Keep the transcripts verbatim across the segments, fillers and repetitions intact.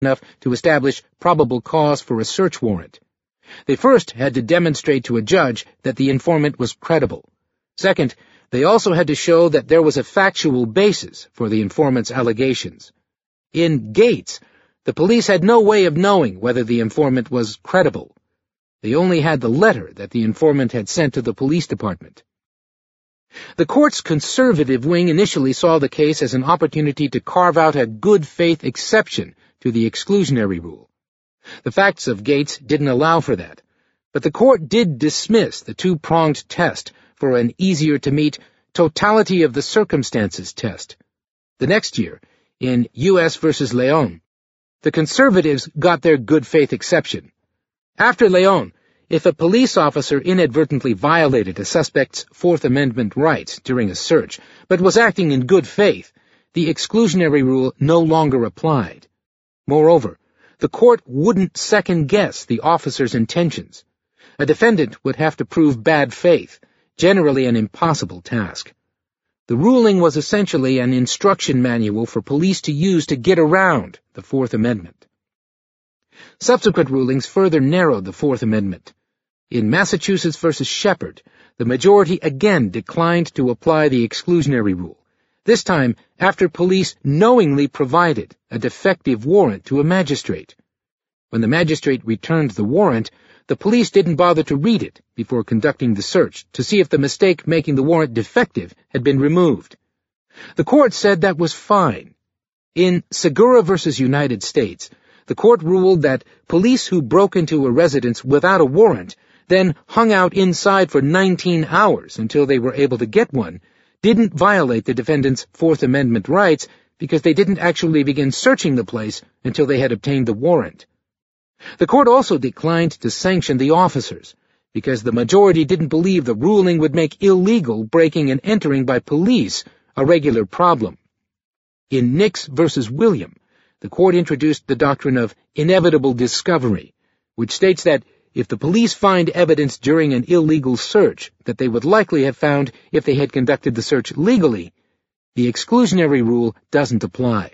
enough to establish probable cause for a search warrant. They first had to demonstrate to a judge that the informant was credible. Second, they also had to show that there was a factual basis for the informant's allegations. In Gates, the police had no way of knowing whether the informant was credible. They only had the letter that the informant had sent to the police department. The court's conservative wing initially saw the case as an opportunity to carve out a good-faith exception to the exclusionary rule. The facts of Gates didn't allow for that, but the court did dismiss the two-pronged test for an easier-to-meet totality of the circumstances test. The next year, in U S versus Leon, the conservatives got their good-faith exception. After Leon, if a police officer inadvertently violated a suspect's Fourth Amendment rights during a search, but was acting in good faith, the exclusionary rule no longer applied. Moreover, the court wouldn't second-guess the officer's intentions. A defendant would have to prove bad faith, generally an impossible task. The ruling was essentially an instruction manual for police to use to get around the Fourth Amendment. Subsequent rulings further narrowed the Fourth Amendment. In Massachusetts versus Shepard, the majority again declined to apply the exclusionary rule, this time after police knowingly provided a defective warrant to a magistrate. When the magistrate returned the warrant, the police didn't bother to read it before conducting the search to see if the mistake making the warrant defective had been removed. The court said that was fine. In Segura versus United States, the court ruled that police who broke into a residence without a warrant, then hung out inside for nineteen hours until they were able to get one, didn't violate the defendant's Fourth Amendment rights because they didn't actually begin searching the place until they had obtained the warrant. The court also declined to sanction the officers, because the majority didn't believe the ruling would make illegal breaking and entering by police a regular problem. In Nix versus William, the court introduced the doctrine of inevitable discovery, which states that if the police find evidence during an illegal search that they would likely have found if they had conducted the search legally, the exclusionary rule doesn't apply.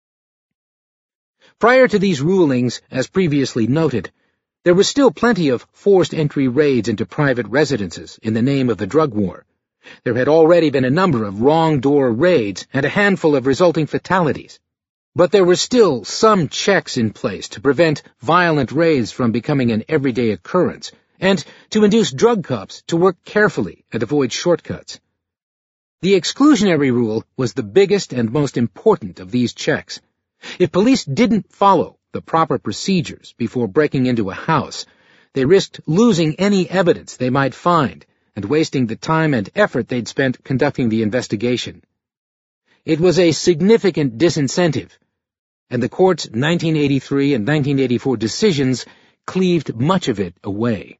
Prior to these rulings, as previously noted, there was still plenty of forced entry raids into private residences in the name of the drug war. There had already been a number of wrong-door raids and a handful of resulting fatalities. But there were still some checks in place to prevent violent raids from becoming an everyday occurrence, and to induce drug cops to work carefully and avoid shortcuts. The exclusionary rule was the biggest and most important of these checks. If police didn't follow the proper procedures before breaking into a house, they risked losing any evidence they might find and wasting the time and effort they'd spent conducting the investigation. It was a significant disincentive, and the court's nineteen eighty-three and nineteen eighty-four decisions cleaved much of it away.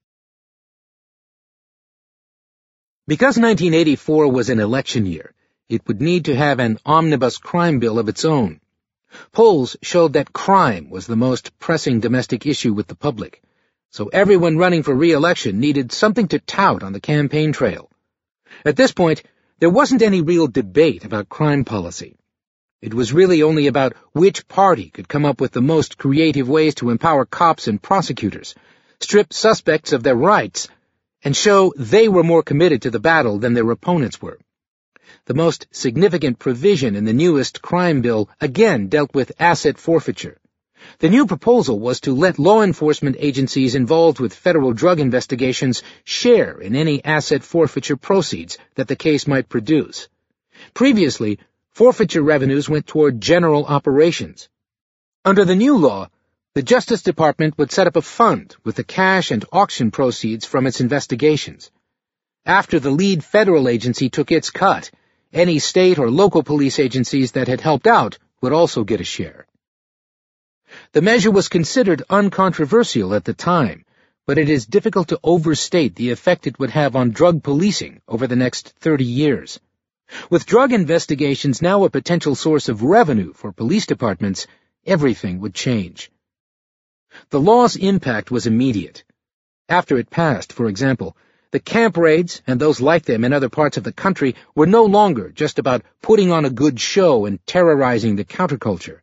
Because nineteen eighty-four was an election year, it would need to have an omnibus crime bill of its own. Polls showed that crime was the most pressing domestic issue with the public, so everyone running for re-election needed something to tout on the campaign trail. At this point, there wasn't any real debate about crime policy. It was really only about which party could come up with the most creative ways to empower cops and prosecutors, strip suspects of their rights, and show they were more committed to the battle than their opponents were. The most significant provision in the newest crime bill again dealt with asset forfeiture. The new proposal was to let law enforcement agencies involved with federal drug investigations share in any asset forfeiture proceeds that the case might produce. Previously, forfeiture revenues went toward general operations. Under the new law, the Justice Department would set up a fund with the cash and auction proceeds from its investigations. After the lead federal agency took its cut, any state or local police agencies that had helped out would also get a share. The measure was considered uncontroversial at the time, but it is difficult to overstate the effect it would have on drug policing over the next thirty years. With drug investigations now a potential source of revenue for police departments, everything would change. The law's impact was immediate. After it passed, for example, the camp raids and those like them in other parts of the country were no longer just about putting on a good show and terrorizing the counterculture.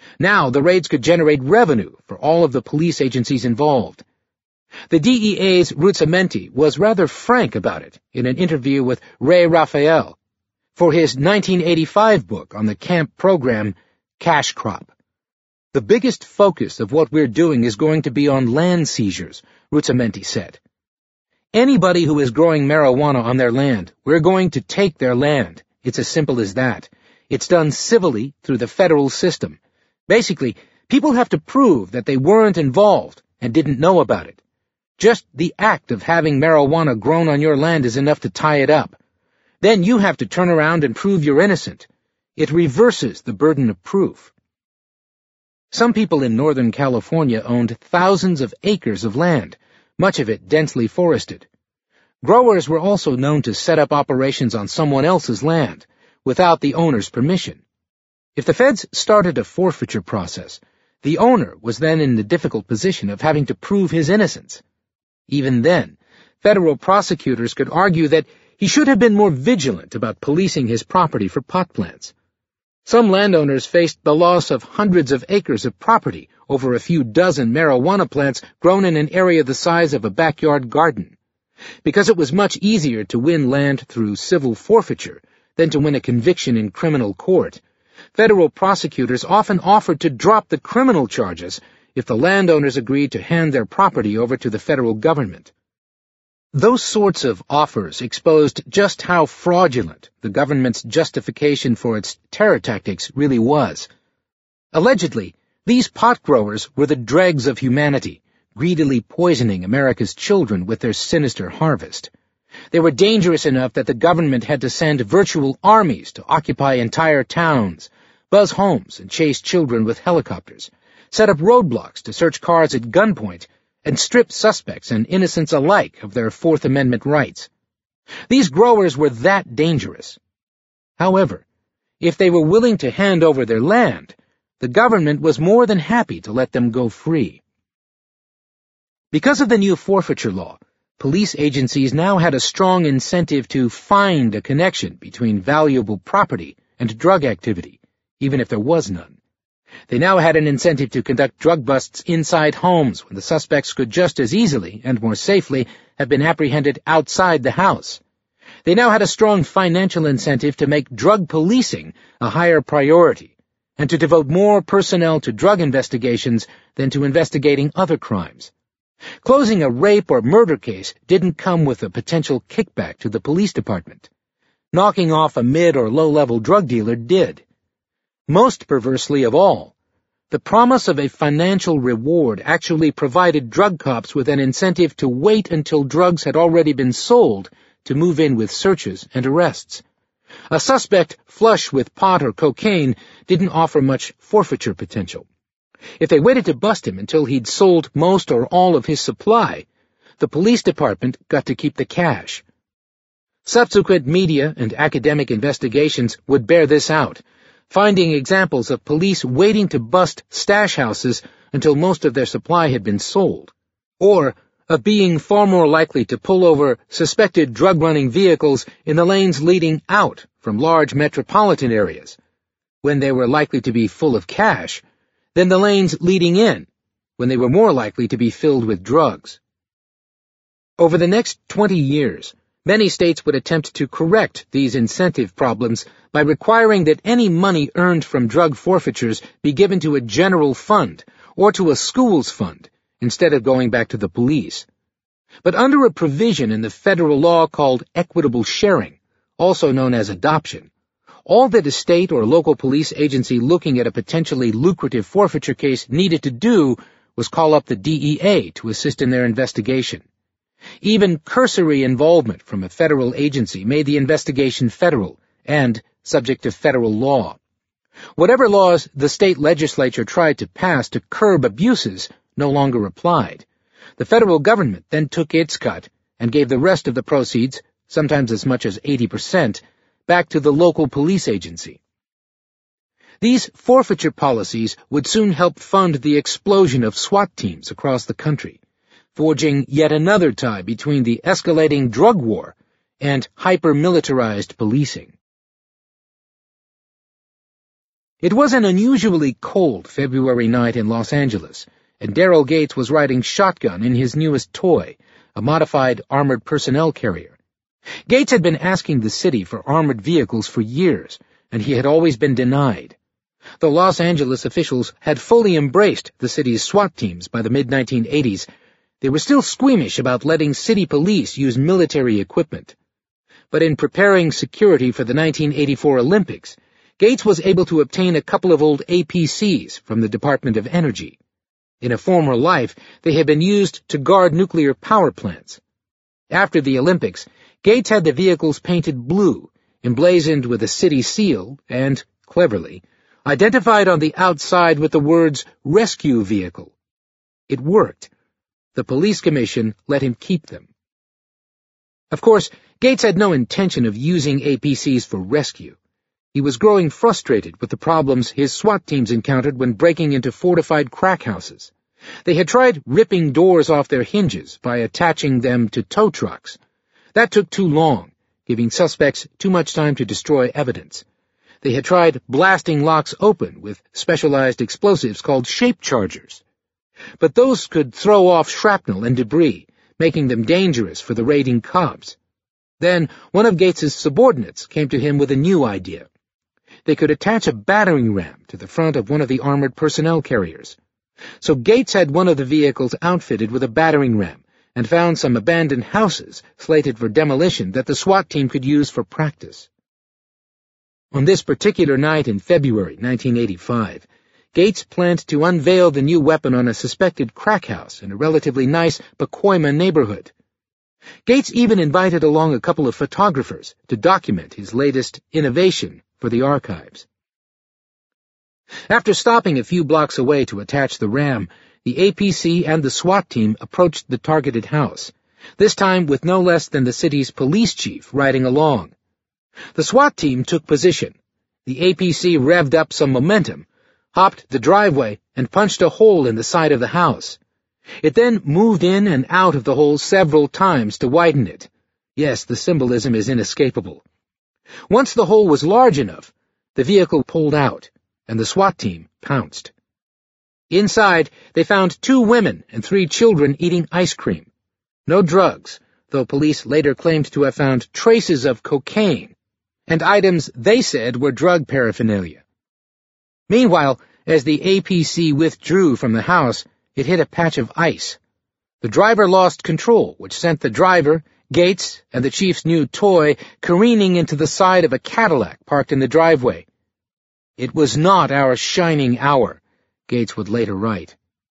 Now the raids could generate revenue for all of the police agencies involved. The D E A's Ruzzamenti was rather frank about it in an interview with Ray Raphael for his nineteen eighty-five book on the camp program, Cash Crop. The biggest focus of what we're doing is going to be on land seizures, Ruzzamenti said. Anybody who is growing marijuana on their land, we're going to take their land. It's as simple as that. It's done civilly through the federal system. Basically, people have to prove that they weren't involved and didn't know about it. Just the act of having marijuana grown on your land is enough to tie it up. Then you have to turn around and prove you're innocent. It reverses the burden of proof. Some people in Northern California owned thousands of acres of land, much of it densely forested. Growers were also known to set up operations on someone else's land, without the owner's permission. If the feds started a forfeiture process, the owner was then in the difficult position of having to prove his innocence. Even then, federal prosecutors could argue that he should have been more vigilant about policing his property for pot plants. Some landowners faced the loss of hundreds of acres of property over a few dozen marijuana plants grown in an area the size of a backyard garden. Because it was much easier to win land through civil forfeiture than to win a conviction in criminal court, federal prosecutors often offered to drop the criminal charges if the landowners agreed to hand their property over to the federal government. Those sorts of offers exposed just how fraudulent the government's justification for its terror tactics really was. Allegedly, these pot growers were the dregs of humanity, greedily poisoning America's children with their sinister harvest. They were dangerous enough that the government had to send virtual armies to occupy entire towns, buzz homes and chase children with helicopters, set up roadblocks to search cars at gunpoint, and strip suspects and innocents alike of their Fourth Amendment rights. These growers were that dangerous. However, if they were willing to hand over their land, the government was more than happy to let them go free. Because of the new forfeiture law, police agencies now had a strong incentive to find a connection between valuable property and drug activity, even if there was none. They now had an incentive to conduct drug busts inside homes when the suspects could just as easily and more safely have been apprehended outside the house. They now had a strong financial incentive to make drug policing a higher priority and to devote more personnel to drug investigations than to investigating other crimes. Closing a rape or murder case didn't come with a potential kickback to the police department. Knocking off a mid- or low-level drug dealer did. Most perversely of all, the promise of a financial reward actually provided drug cops with an incentive to wait until drugs had already been sold to move in with searches and arrests. A suspect flush with pot or cocaine didn't offer much forfeiture potential. If they waited to bust him until he'd sold most or all of his supply, the police department got to keep the cash. Subsequent media and academic investigations would bear this out, finding examples of police waiting to bust stash houses until most of their supply had been sold, or of being far more likely to pull over suspected drug-running vehicles in the lanes leading out from large metropolitan areas, when they were likely to be full of cash, than the lanes leading in, when they were more likely to be filled with drugs. Over the next twenty years, many states would attempt to correct these incentive problems by requiring that any money earned from drug forfeitures be given to a general fund or to a schools fund instead of going back to the police. But under a provision in the federal law called equitable sharing, also known as adoption, all that a state or local police agency looking at a potentially lucrative forfeiture case needed to do was call up the D E A to assist in their investigation. Even cursory involvement from a federal agency made the investigation federal and subject to federal law. Whatever laws the state legislature tried to pass to curb abuses no longer applied. The federal government then took its cut and gave the rest of the proceeds, sometimes as much as eighty percent, back to the local police agency. These forfeiture policies would soon help fund the explosion of SWAT teams across the country, forging yet another tie between the escalating drug war and hyper-militarized policing. It was an unusually cold February night in Los Angeles, and Daryl Gates was riding shotgun in his newest toy, a modified armored personnel carrier. Gates had been asking the city for armored vehicles for years, and he had always been denied. Though Los Angeles officials had fully embraced the city's SWAT teams by the mid nineteen eighties, they were still squeamish about letting city police use military equipment. But in preparing security for the nineteen eighty-four Olympics, Gates was able to obtain a couple of old A P Cs from the Department of Energy. In a former life, they had been used to guard nuclear power plants. After the Olympics, Gates had the vehicles painted blue, emblazoned with a city seal, and, cleverly, identified on the outside with the words rescue vehicle. It worked. The police commission let him keep them. Of course, Gates had no intention of using A P Cs for rescue. He was growing frustrated with the problems his SWAT teams encountered when breaking into fortified crack houses. They had tried ripping doors off their hinges by attaching them to tow trucks. That took too long, giving suspects too much time to destroy evidence. They had tried blasting locks open with specialized explosives called shape chargers. But those could throw off shrapnel and debris, making them dangerous for the raiding cops. Then one of Gates's subordinates came to him with a new idea. They could attach a battering ram to the front of one of the armored personnel carriers. So Gates had one of the vehicles outfitted with a battering ram and found some abandoned houses slated for demolition that the SWAT team could use for practice. On this particular night in February nineteen eighty-five, Gates planned to unveil the new weapon on a suspected crack house in a relatively nice Pacoima neighborhood. Gates even invited along a couple of photographers to document his latest innovation for the archives. After stopping a few blocks away to attach the ram, the A P C and the SWAT team approached the targeted house, this time with no less than the city's police chief riding along. The SWAT team took position. The A P C revved up some momentum, hopped the driveway, and punched a hole in the side of the house. It then moved in and out of the hole several times to widen it. Yes, the symbolism is inescapable. Once the hole was large enough, the vehicle pulled out, and the SWAT team pounced. Inside, they found two women and three children eating ice cream. No drugs, though police later claimed to have found traces of cocaine, and items they said were drug paraphernalia. Meanwhile, as the A P C withdrew from the house, it hit a patch of ice. The driver lost control, which sent the driver, Gates, and the chief's new toy careening into the side of a Cadillac parked in the driveway. "It was not our shining hour," Gates would later write.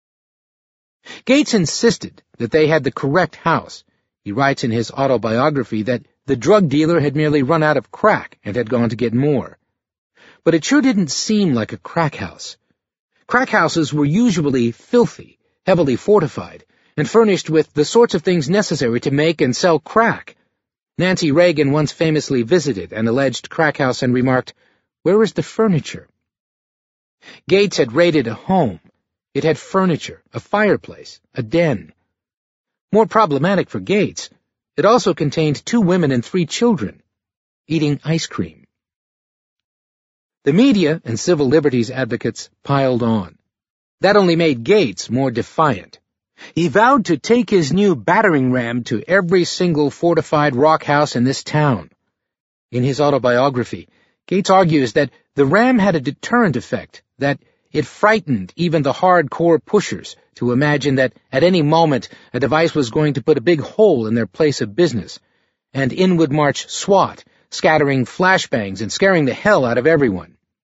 Gates insisted that they had the correct house. He writes in his autobiography that the drug dealer had merely run out of crack and had gone to get more. But it sure didn't seem like a crack house. Crack houses were usually filthy, heavily fortified, and furnished with the sorts of things necessary to make and sell crack. Nancy Reagan once famously visited an alleged crack house and remarked, "Where is the furniture?" Gates had raided a home. It had furniture, a fireplace, a den. More problematic for Gates, it also contained two women and three children, eating ice cream. The media and civil liberties advocates piled on. That only made Gates more defiant. He vowed to take his new battering ram to every single fortified rock house in this town. In his autobiography, Gates argues that the ram had a deterrent effect, that it frightened even the hardcore pushers to imagine that at any moment a device was going to put a big hole in their place of business, and in would march SWAT, scattering flashbangs and scaring the hell out of everyone.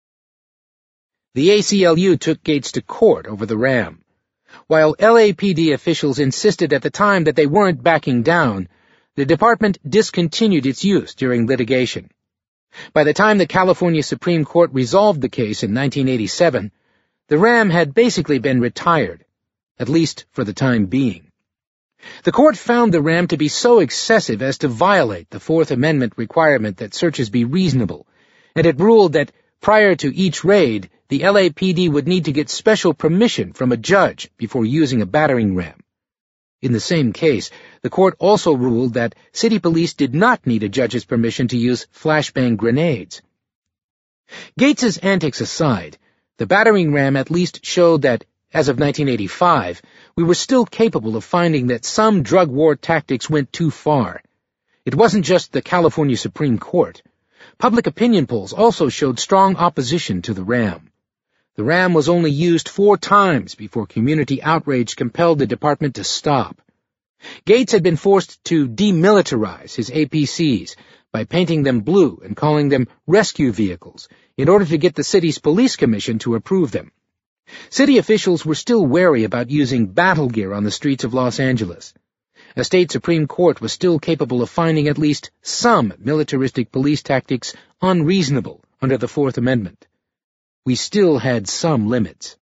The A C L U took Gates to court over the ram. While L A P D officials insisted at the time that they weren't backing down, the department discontinued its use during litigation. By the time the California Supreme Court resolved the case in nineteen eighty-seven, the ram had basically been retired, at least for the time being. The court found the ram to be so excessive as to violate the Fourth Amendment requirement that searches be reasonable, and it ruled that prior to each raid, the L A P D would need to get special permission from a judge before using a battering ram. In the same case, the court also ruled that city police did not need a judge's permission to use flashbang grenades. Gates's antics aside, the battering ram at least showed that, as of nineteen eighty-five, we were still capable of finding that some drug war tactics went too far. It wasn't just the California Supreme Court. Public opinion polls also showed strong opposition to the ram. The ram was only used four times before community outrage compelled the department to stop. Gates had been forced to demilitarize his A P Cs by painting them blue and calling them rescue vehicles in order to get the city's police commission to approve them. City officials were still wary about using battle gear on the streets of Los Angeles. A state Supreme Court was still capable of finding at least some militaristic police tactics unreasonable under the Fourth Amendment. We still had some limits.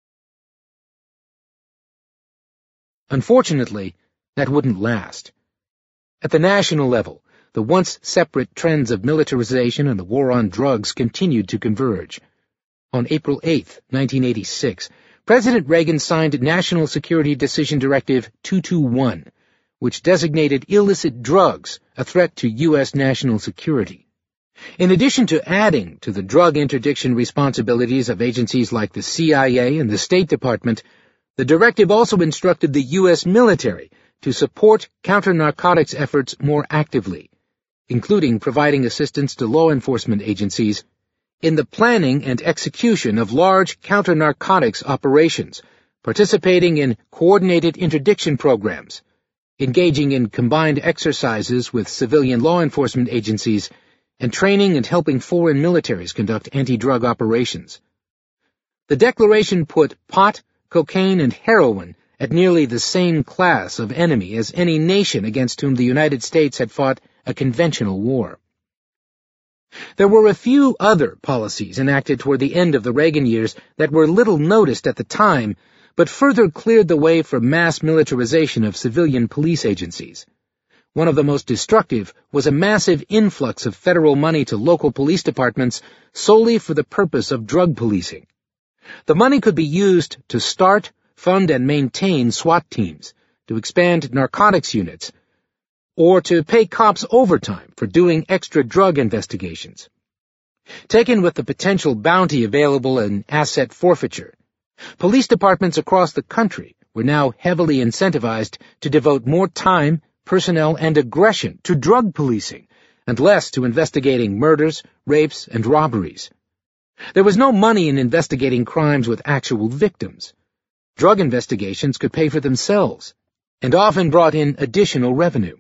Unfortunately, that wouldn't last. At the national level, the once separate trends of militarization and the war on drugs continued to converge. On April eighth, nineteen eighty-six, President Reagan signed National Security Decision Directive two twenty-one, which designated illicit drugs a threat to U S national security. In addition to adding to the drug interdiction responsibilities of agencies like the C I A and the State Department, the directive also instructed the U S military to support counter-narcotics efforts more actively, including providing assistance to law enforcement agencies in the planning and execution of large counter-narcotics operations, participating in coordinated interdiction programs, engaging in combined exercises with civilian law enforcement agencies, and training and helping foreign militaries conduct anti-drug operations. The declaration put pot, cocaine, and heroin at nearly the same class of enemy as any nation against whom the United States had fought a conventional war. There were a few other policies enacted toward the end of the Reagan years that were little noticed at the time, but further cleared the way for mass militarization of civilian police agencies. One of the most destructive was a massive influx of federal money to local police departments solely for the purpose of drug policing. The money could be used to start, fund, and maintain SWAT teams, to expand narcotics units, or to pay cops overtime for doing extra drug investigations. Taken with the potential bounty available in asset forfeiture, police departments across the country were now heavily incentivized to devote more time, personnel, and aggression to drug policing, and less to investigating murders, rapes, and robberies. There was no money in investigating crimes with actual victims. Drug investigations could pay for themselves, and often brought in additional revenue.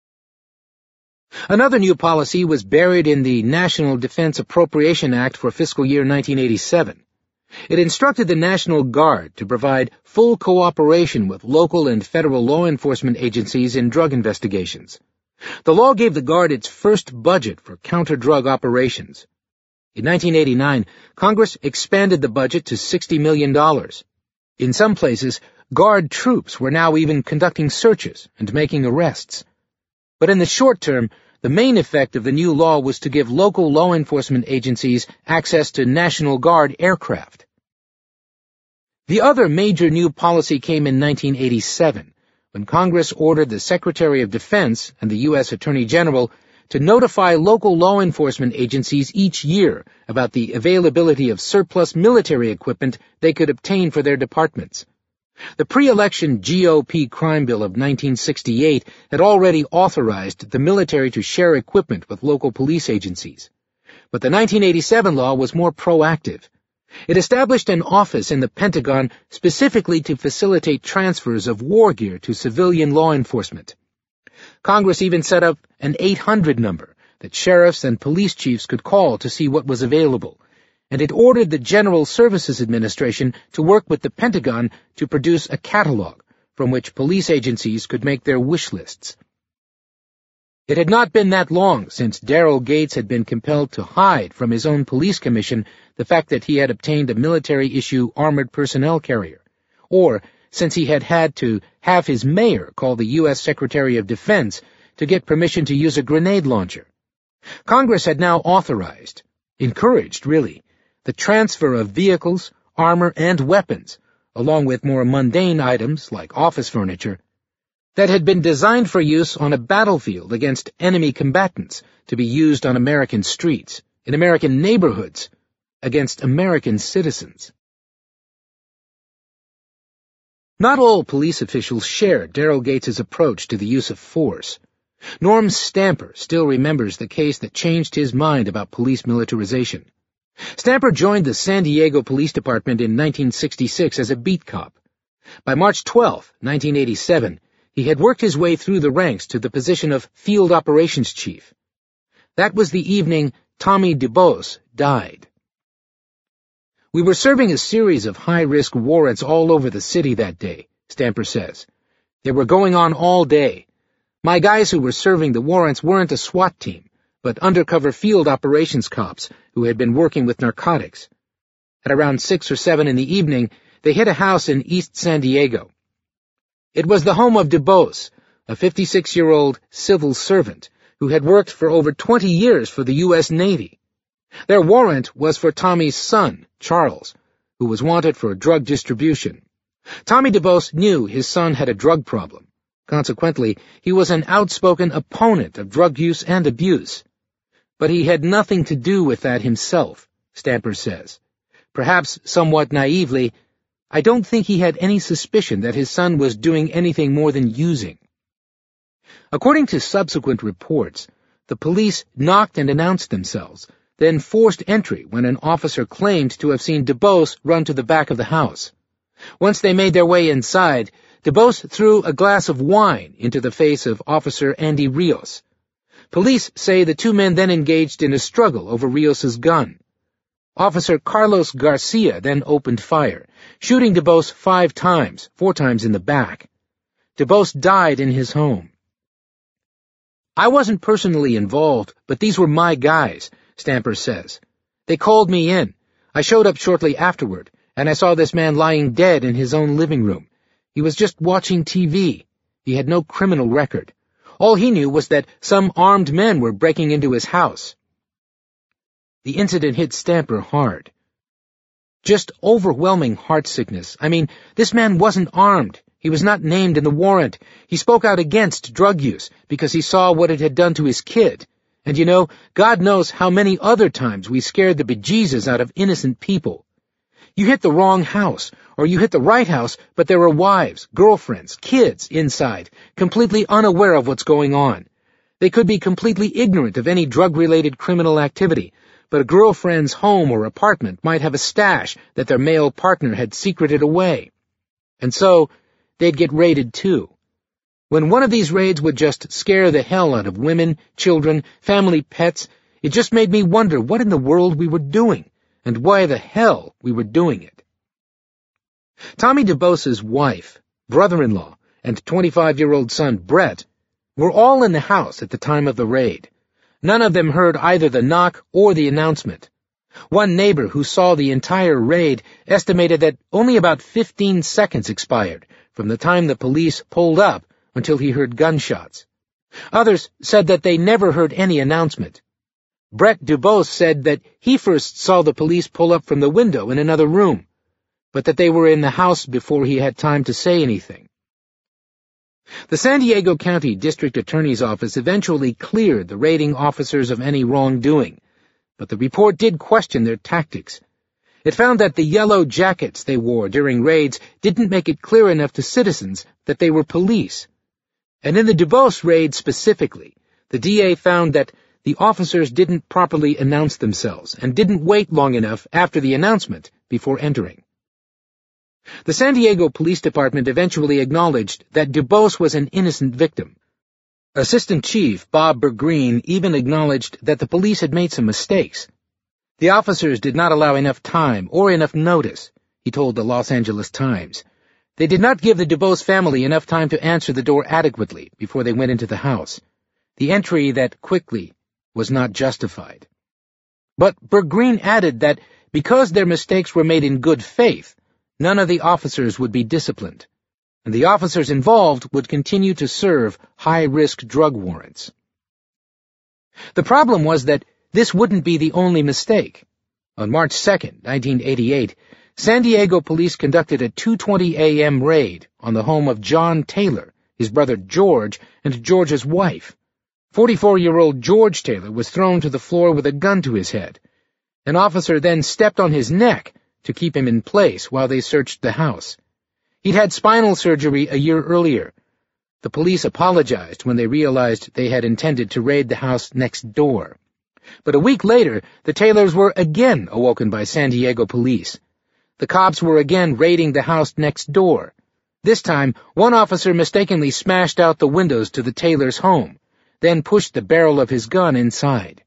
Another new policy was buried in the National Defense Appropriation Act for fiscal year nineteen eighty-seven. It instructed the National Guard to provide full cooperation with local and federal law enforcement agencies in drug investigations. The law gave the Guard its first budget for counter-drug operations. In nineteen eighty-nine, Congress expanded the budget to sixty million dollars. In some places, Guard troops were now even conducting searches and making arrests. But in the short term, the main effect of the new law was to give local law enforcement agencies access to National Guard aircraft. The other major new policy came in nineteen eighty-seven, when Congress ordered the Secretary of Defense and the U S Attorney General to notify local law enforcement agencies each year about the availability of surplus military equipment they could obtain for their departments. The pre-election G O P crime bill of nineteen sixty-eight had already authorized the military to share equipment with local police agencies. But the nineteen eighty-seven law was more proactive. It established an office in the Pentagon specifically to facilitate transfers of war gear to civilian law enforcement. Congress even set up an eight hundred number that sheriffs and police chiefs could call to see what was available, and it ordered the General Services Administration to work with the Pentagon to produce a catalog from which police agencies could make their wish lists. It had not been that long since Daryl Gates had been compelled to hide from his own police commission the fact that he had obtained a military-issue armored personnel carrier, or since he had had to have his mayor call the U S Secretary of Defense to get permission to use a grenade launcher. Congress had now authorized, encouraged really, the transfer of vehicles, armor, and weapons, along with more mundane items like office furniture, that had been designed for use on a battlefield against enemy combatants to be used on American streets, in American neighborhoods, against American citizens. Not all police officials shared Daryl Gates's approach to the use of force. Norm Stamper still remembers the case that changed his mind about police militarization. Stamper joined the San Diego Police Department in nineteen sixty-six as a beat cop. By March twelfth, nineteen eighty-seven, he had worked his way through the ranks to the position of Field Operations Chief. That was the evening Tommy DuBose died. "We were serving a series of high-risk warrants all over the city that day," Stamper says. "They were going on all day. My guys who were serving the warrants weren't a SWAT team, but undercover field operations cops who had been working with narcotics. At around six or seven in the evening, they hit a house in East San Diego. It was the home of DuBose, a fifty-six-year-old civil servant who had worked for over twenty years for the U S Navy. Their warrant was for Tommy's son, Charles, who was wanted for drug distribution. Tommy DuBose knew his son had a drug problem. Consequently, he was an outspoken opponent of drug use and abuse. But he had nothing to do with that himself," Stamper says. Perhaps somewhat naively, "I don't think he had any suspicion that his son was doing anything more than using." According to subsequent reports, the police knocked and announced themselves, then forced entry when an officer claimed to have seen DuBose run to the back of the house. Once they made their way inside, DuBose threw a glass of wine into the face of Officer Andy Rios. Police say the two men then engaged in a struggle over Rios's gun. Officer Carlos Garcia then opened fire, shooting DuBose five times, four times in the back. DuBose died in his home. "I wasn't personally involved, but these were my guys," Stamper says. "They called me in. I showed up shortly afterward, and I saw this man lying dead in his own living room. He was just watching T V. He had no criminal record. All he knew was that some armed men were breaking into his house." The incident hit Stamper hard. Just overwhelming heartsickness. I mean, this man wasn't armed. He was not named in the warrant. He spoke out against drug use because he saw what it had done to his kid. And you know, God knows how many other times we scared the bejesus out of innocent people. You hit the wrong house, or you hit the right house, but there are wives, girlfriends, kids inside, completely unaware of what's going on. They could be completely ignorant of any drug-related criminal activity, but a girlfriend's home or apartment might have a stash that their male partner had secreted away. And so, they'd get raided too. When one of these raids would just scare the hell out of women, children, family pets, it just made me wonder what in the world we were doing, and why the hell we were doing it. Tommy DuBose's wife, brother-in-law, and twenty-five-year-old son Brett were all in the house at the time of the raid. None of them heard either the knock or the announcement. One neighbor who saw the entire raid estimated that only about fifteen seconds expired from the time the police pulled up until he heard gunshots. Others said that they never heard any announcement. Brett DuBose said that he first saw the police pull up from the window in another room, but that they were in the house before he had time to say anything. The San Diego County District Attorney's Office eventually cleared the raiding officers of any wrongdoing, but the report did question their tactics. It found that the yellow jackets they wore during raids didn't make it clear enough to citizens that they were police. And in the DuBose raid specifically, the D A found that the officers didn't properly announce themselves and didn't wait long enough after the announcement before entering. The San Diego Police Department eventually acknowledged that DuBose was an innocent victim. Assistant Chief Bob Bergreen even acknowledged that the police had made some mistakes. The officers did not allow enough time or enough notice, he told the Los Angeles Times. They did not give the DuBose family enough time to answer the door adequately before they went into the house. The entry that quickly was not justified. But Bergreen added that because their mistakes were made in good faith, none of the officers would be disciplined, and the officers involved would continue to serve high-risk drug warrants. The problem was that this wouldn't be the only mistake. On March second, nineteen eighty-eight, San Diego police conducted a two twenty a m raid on the home of John Taylor, his brother George, and George's wife. forty-four-year-old George Taylor was thrown to the floor with a gun to his head, An officer then stepped on his neck to keep him in place while they searched the house. He'd had spinal surgery a year earlier. The police apologized when they realized they had intended to raid the house next door. But a week later, the Taylors were again awoken by San Diego police. The cops were again raiding the house next door. This time, one officer mistakenly smashed out the windows to the Taylors' home, then pushed the barrel of his gun inside.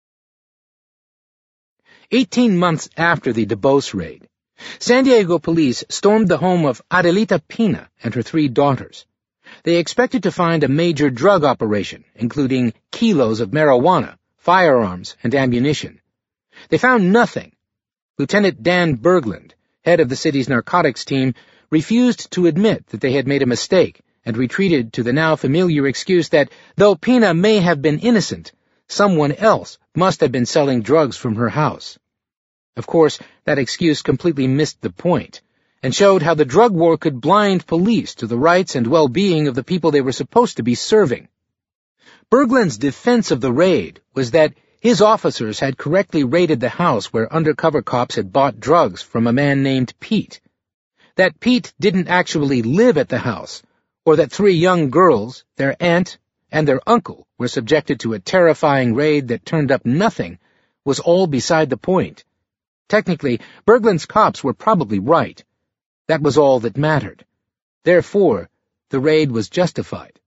Eighteen months after the DuBose raid, San Diego police stormed the home of Adelita Pina and her three daughters. They expected to find a major drug operation, including kilos of marijuana, firearms, and ammunition. They found nothing. Lieutenant Dan Berglund, head of the city's narcotics team, refused to admit that they had made a mistake and retreated to the now familiar excuse that, though Pina may have been innocent, someone else must have been selling drugs from her house. Of course, that excuse completely missed the point, and showed how the drug war could blind police to the rights and well-being of the people they were supposed to be serving. Berglund's defense of the raid was that his officers had correctly raided the house where undercover cops had bought drugs from a man named Pete. That Pete didn't actually live at the house, or that three young girls, their aunt, and their uncle were subjected to a terrifying raid that turned up nothing, was all beside the point. Technically, Berglund's cops were probably right. That was all that mattered. Therefore, the raid was justified.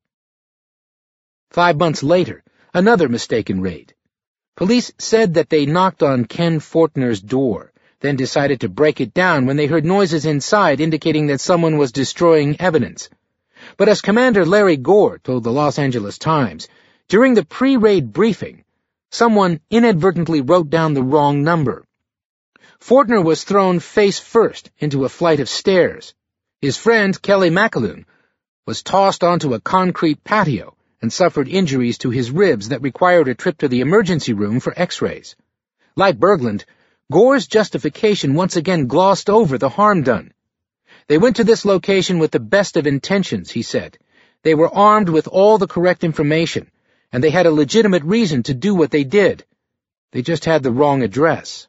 Five months later, another mistaken raid. Police said that they knocked on Ken Fortner's door, then decided to break it down when they heard noises inside indicating that someone was destroying evidence. But as Commander Larry Gore told the Los Angeles Times, during the pre-raid briefing, someone inadvertently wrote down the wrong number. Fortner was thrown face first into a flight of stairs. His friend, Kelly McAloon, was tossed onto a concrete patio and suffered injuries to his ribs that required a trip to the emergency room for x-rays. Like Berglund, Gore's justification once again glossed over the harm done. They went to this location with the best of intentions, he said. They were armed with all the correct information, and they had a legitimate reason to do what they did. They just had the wrong address.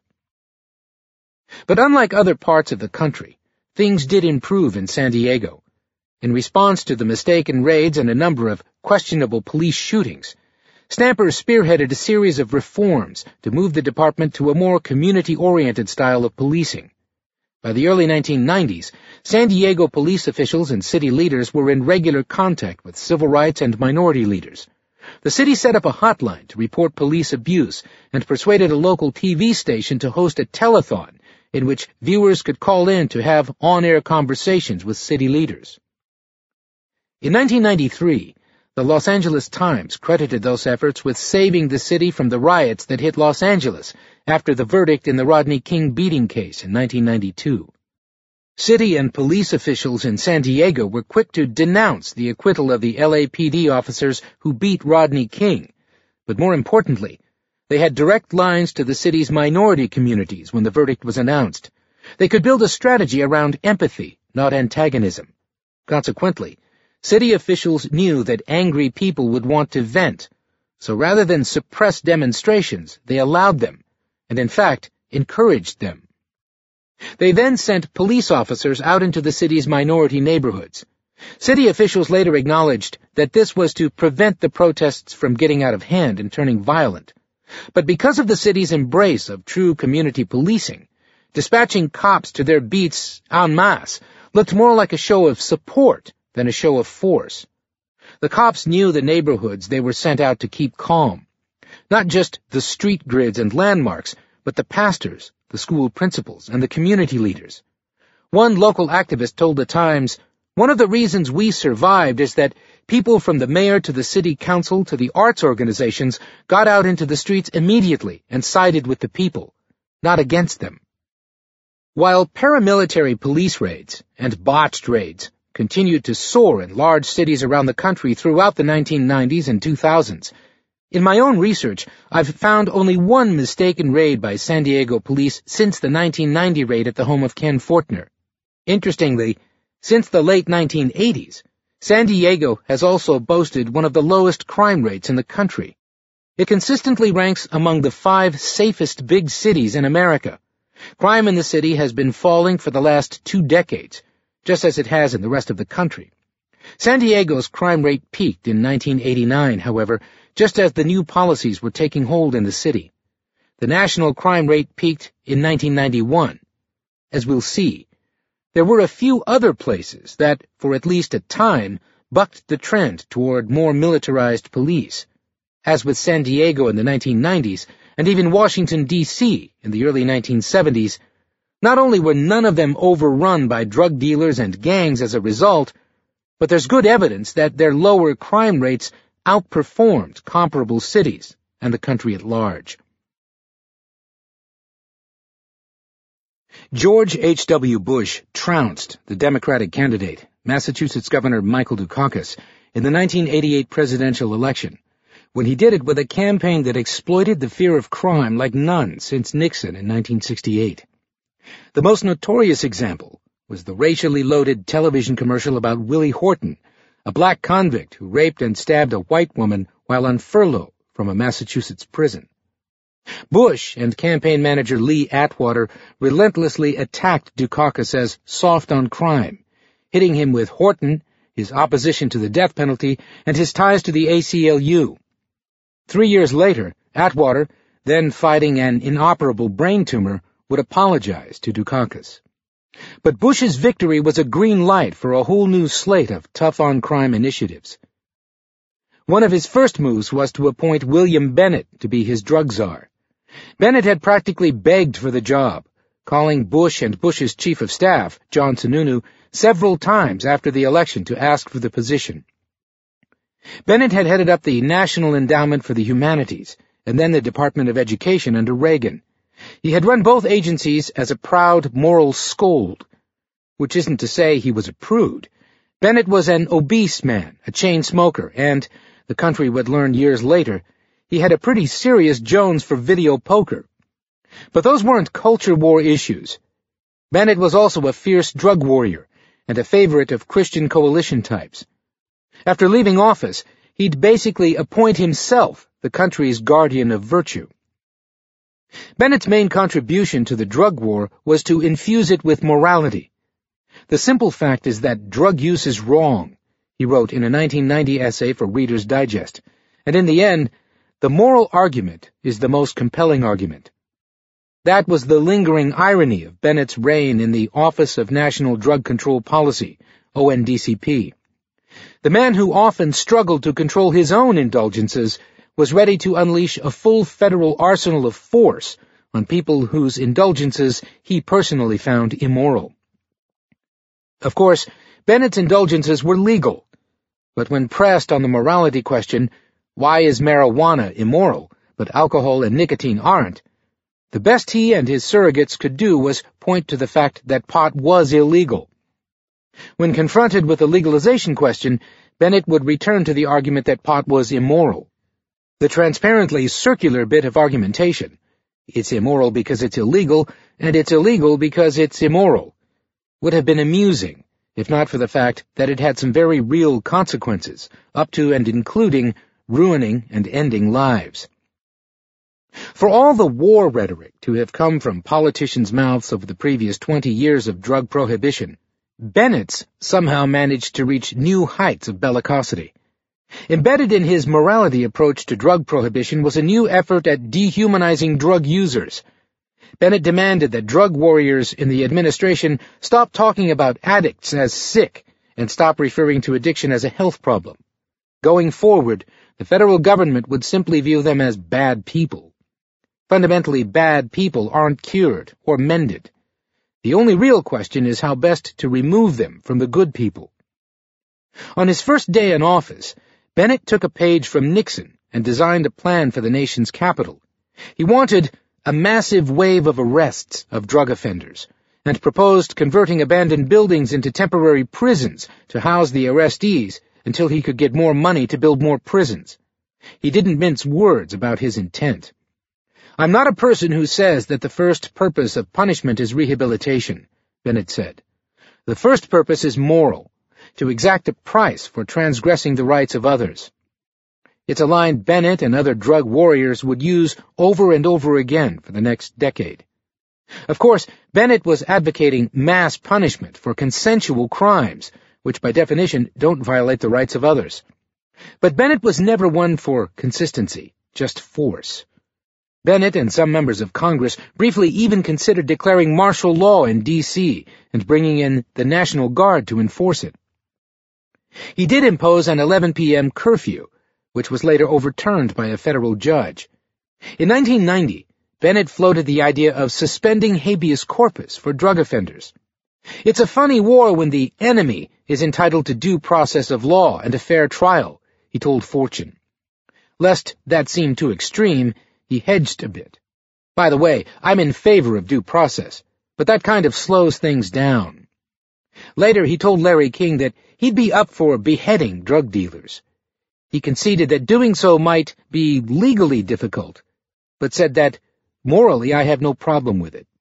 But unlike other parts of the country, things did improve in San Diego. In response to the mistaken raids and a number of questionable police shootings, Stamper spearheaded a series of reforms to move the department to a more community-oriented style of policing. By the early nineteen nineties, San Diego police officials and city leaders were in regular contact with civil rights and minority leaders. The city set up a hotline to report police abuse and persuaded a local T V station to host a telethon in which viewers could call in to have on-air conversations with city leaders. In nineteen ninety-three, the Los Angeles Times credited those efforts with saving the city from the riots that hit Los Angeles after the verdict in the Rodney King beating case in nineteen ninety-two. City and police officials in San Diego were quick to denounce the acquittal of the L A P D officers who beat Rodney King, but more importantly, they had direct lines to the city's minority communities when the verdict was announced. They could build a strategy around empathy, not antagonism. Consequently, city officials knew that angry people would want to vent, so rather than suppress demonstrations, they allowed them, and in fact, encouraged them. They then sent police officers out into the city's minority neighborhoods. City officials later acknowledged that this was to prevent the protests from getting out of hand and turning violent. But because of the city's embrace of true community policing, dispatching cops to their beats en masse looked more like a show of support than a show of force. The cops knew the neighborhoods they were sent out to keep calm. Not just the street grids and landmarks, but the pastors, the school principals, and the community leaders. One local activist told the Times, "One of the reasons we survived is that people from the mayor to the city council to the arts organizations got out into the streets immediately and sided with the people, not against them." While paramilitary police raids and botched raids continued to soar in large cities around the country throughout the nineteen nineties and two thousands, in my own research, I've found only one mistaken raid by San Diego police since the nineteen ninety raid at the home of Ken Fortner. Interestingly, since the late nineteen eighties, San Diego has also boasted one of the lowest crime rates in the country. It consistently ranks among the five safest big cities in America. Crime in the city has been falling for the last two decades, just as it has in the rest of the country. San Diego's crime rate peaked in nineteen eighty-nine, however, just as the new policies were taking hold in the city. The national crime rate peaked in nineteen ninety-one. As we'll see, there were a few other places that, for at least a time, bucked the trend toward more militarized police. As with San Diego in the nineteen nineties, and even Washington, D C in the early nineteen seventies, not only were none of them overrun by drug dealers and gangs as a result, but there's good evidence that their lower crime rates outperformed comparable cities and the country at large. George H W Bush trounced the Democratic candidate, Massachusetts Governor Michael Dukakis, in the nineteen eighty-eight presidential election, when he did it with a campaign that exploited the fear of crime like none since Nixon in nineteen sixty-eight. The most notorious example was the racially loaded television commercial about Willie Horton, a black convict who raped and stabbed a white woman while on furlough from a Massachusetts prison. Bush and campaign manager Lee Atwater relentlessly attacked Dukakis as soft on crime, hitting him with Horton, his opposition to the death penalty, and his ties to the A C L U. Three years later, Atwater, then fighting an inoperable brain tumor, would apologize to Dukakis. But Bush's victory was a green light for a whole new slate of tough-on-crime initiatives. One of his first moves was to appoint William Bennett to be his drug czar. Bennett had practically begged for the job, calling Bush and Bush's chief of staff, John Sununu, several times after the election to ask for the position. Bennett had headed up the National Endowment for the Humanities and then the Department of Education under Reagan. He had run both agencies as a proud moral scold, which isn't to say he was a prude. Bennett was an obese man, a chain smoker, and, the country would learn years later, he had a pretty serious Jones for video poker. But those weren't culture war issues. Bennett was also a fierce drug warrior and a favorite of Christian coalition types. After leaving office, he'd basically appoint himself the country's guardian of virtue. Bennett's main contribution to the drug war was to infuse it with morality. The simple fact is that drug use is wrong, he wrote in a nineteen ninety essay for Reader's Digest, and in the end, the moral argument is the most compelling argument. That was the lingering irony of Bennett's reign in the Office of National Drug Control Policy, O N D C P. The man who often struggled to control his own indulgences was ready to unleash a full federal arsenal of force on people whose indulgences he personally found immoral. Of course, Bennett's indulgences were legal, but when pressed on the morality question, why is marijuana immoral, but alcohol and nicotine aren't, the best he and his surrogates could do was point to the fact that pot was illegal. When confronted with the legalization question, Bennett would return to the argument that pot was immoral. The transparently circular bit of argumentation, it's immoral because it's illegal, and it's illegal because it's immoral, would have been amusing, if not for the fact that it had some very real consequences, up to and including ruining and ending lives. For all the war rhetoric to have come from politicians' mouths over the previous twenty years of drug prohibition, Bennett's somehow managed to reach new heights of bellicosity. Embedded in his morality approach to drug prohibition was a new effort at dehumanizing drug users. Bennett demanded that drug warriors in the administration stop talking about addicts as sick and stop referring to addiction as a health problem. Going forward, the federal government would simply view them as bad people. Fundamentally, bad people aren't cured or mended. The only real question is how best to remove them from the good people. On his first day in office, Bennett took a page from Nixon and designed a plan for the nation's capital. He wanted a massive wave of arrests of drug offenders and proposed converting abandoned buildings into temporary prisons to house the arrestees until he could get more money to build more prisons. He didn't mince words about his intent. "I'm not a person who says that the first purpose of punishment is rehabilitation," Bennett said. "The first purpose is moral, to exact a price for transgressing the rights of others." It's a line Bennett and other drug warriors would use over and over again for the next decade. Of course, Bennett was advocating mass punishment for consensual crimes, which by definition don't violate the rights of others. But Bennett was never one for consistency, just force. Bennett and some members of Congress briefly even considered declaring martial law in D C and bringing in the National Guard to enforce it. He did impose an eleven p m curfew, which was later overturned by a federal judge. In nineteen ninety, Bennett floated the idea of suspending habeas corpus for drug offenders. It's a funny war when the enemy is entitled to due process of law and a fair trial, he told Fortune. Lest that seemed too extreme, he hedged a bit. By the way, I'm in favor of due process, but that kind of slows things down. Later, he told Larry King that he'd be up for beheading drug dealers. He conceded that doing so might be legally difficult, but said that, morally, I have no problem with it.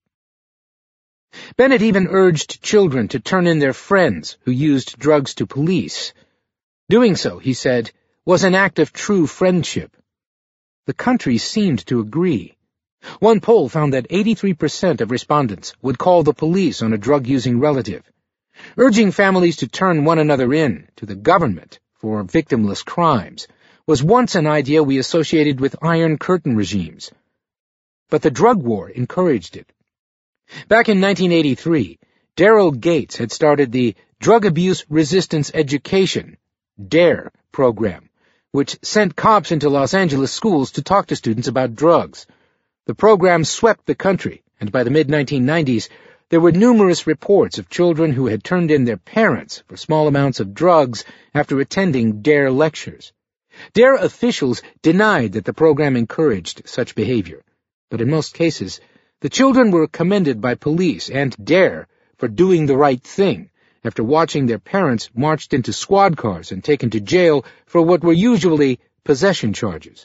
Bennett even urged children to turn in their friends who used drugs to police. Doing so, he said, was an act of true friendship. The country seemed to agree. One poll found that eighty-three percent of respondents would call the police on a drug-using relative. Urging families to turn one another in to the government for victimless crimes was once an idea we associated with Iron Curtain regimes. But the drug war encouraged it. Back in nineteen eighty-three, Daryl Gates had started the Drug Abuse Resistance Education, DARE, program, which sent cops into Los Angeles schools to talk to students about drugs. The program swept the country, and by the mid nineteen nineties, there were numerous reports of children who had turned in their parents for small amounts of drugs after attending DARE lectures. DARE officials denied that the program encouraged such behavior, but in most cases, the children were commended by police and DARE for doing the right thing after watching their parents marched into squad cars and taken to jail for what were usually possession charges.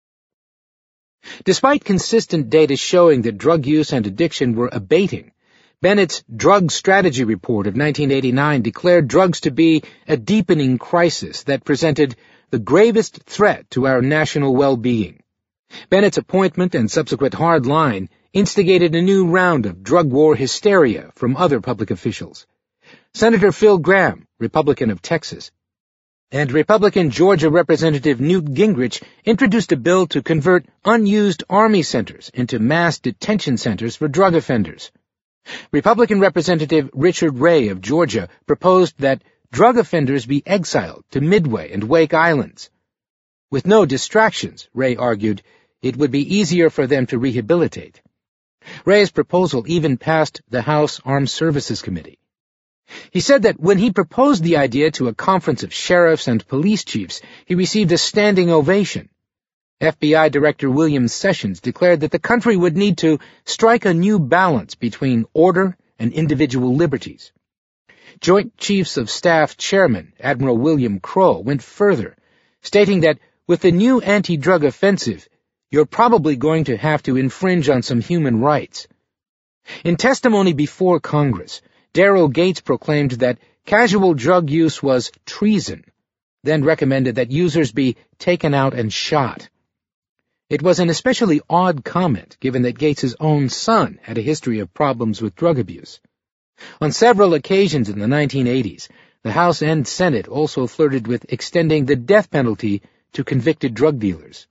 Despite consistent data showing that drug use and addiction were abating, Bennett's Drug Strategy Report of nineteen eighty-nine declared drugs to be a deepening crisis that presented the gravest threat to our national well-being. Bennett's appointment and subsequent hard line instigated a new round of drug war hysteria from other public officials. Senator Phil Gramm, Republican of Texas, and Republican Georgia Representative Newt Gingrich introduced a bill to convert unused Army centers into mass detention centers for drug offenders. Republican Representative Richard Ray of Georgia proposed that drug offenders be exiled to Midway and Wake Islands. With no distractions, Ray argued, it would be easier for them to rehabilitate. Ray's proposal even passed the House Armed Services Committee. He said that when he proposed the idea to a conference of sheriffs and police chiefs, he received a standing ovation. F B I Director William Sessions declared that the country would need to strike a new balance between order and individual liberties. Joint Chiefs of Staff Chairman Admiral William Crowe went further, stating that with the new anti-drug offensive, you're probably going to have to infringe on some human rights. In testimony before Congress, Daryl Gates proclaimed that casual drug use was treason, then recommended that users be taken out and shot. It was an especially odd comment, given that Gates's own son had a history of problems with drug abuse. On several occasions in the nineteen eighties, the House and Senate also flirted with extending the death penalty to convicted drug dealers.